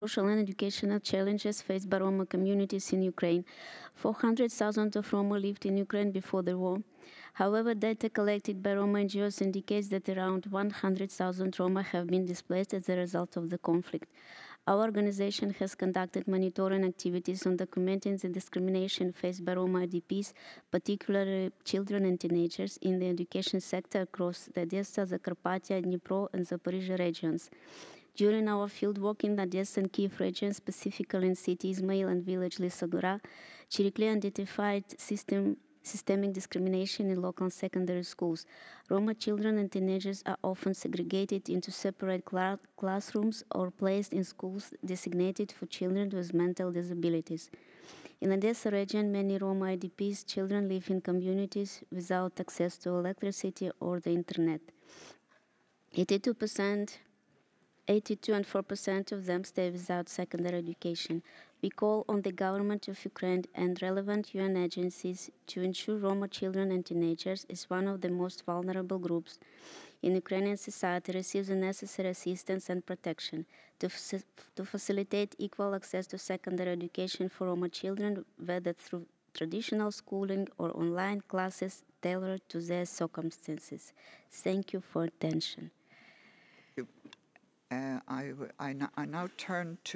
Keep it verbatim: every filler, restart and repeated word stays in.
social and educational challenges faced by Roma communities in Ukraine. four hundred thousand of Roma lived in Ukraine before the war. However, data collected by Roma N G Os indicates that around one hundred thousand Roma have been displaced as a result of the conflict. Our organization has conducted monitoring activities on documenting the discrimination faced by Roma I D Ps, particularly children and teenagers, in the education sector across the Odessa, Zakarpattia, Dnipro, and Zaporizhia regions. During our fieldwork in the Odessa and Kiev region, specifically in city Izmail and village Lisogora, Chirikli identified system, systemic discrimination in local secondary schools. Roma children and teenagers are often segregated into separate cla- classrooms or placed in schools designated for children with mental disabilities. In Odessa region, many Roma I D Ps children live in communities without access to electricity or the internet. eighty-two percent eighty-two and four percent of them stay without secondary education. We call on the government of Ukraine and relevant U N agencies to ensure Roma children and teenagers is one of the most vulnerable groups in Ukrainian society receives the necessary assistance and protection to, f- to facilitate equal access to secondary education for Roma children, whether through traditional schooling or online classes tailored to their circumstances. Thank you for attention. Uh, I, w- I, n- I now turn to